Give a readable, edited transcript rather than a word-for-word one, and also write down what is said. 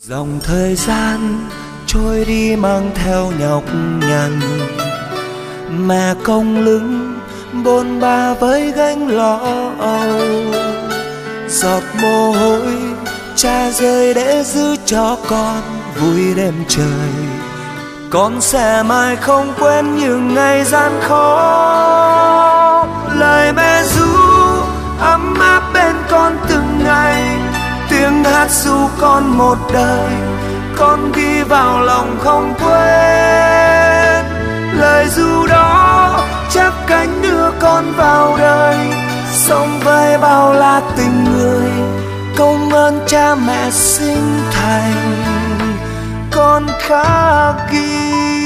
Dòng thời gian trôi đi mang theo nhọc nhằn, mẹ cong lưng bôn ba với gánh lo âu. Giọt mồ hôi cha rơi để giữ cho con vui đêm trời. Con sẽ mãi không quên những ngày gian khó. Lời mẹ ru ấm áp bên con từng ngày, tiếng hát ru con một đời, con ghi vào lòng không quên. Lời ru đó chắp cánh đưa con vào đời, sống với bao la tình người, công ơn cha mẹ sinh thành con khắc ghi.